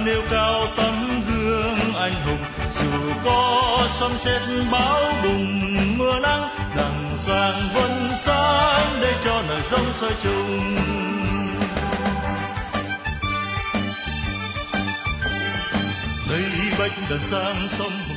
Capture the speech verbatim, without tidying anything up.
nêu cao tấm gương anh hùng, dù có sấm sét bão bùng mưa nắng, đằng sáng vẫn sáng để cho nở giống soi chung. Đây bách đàn sáng sông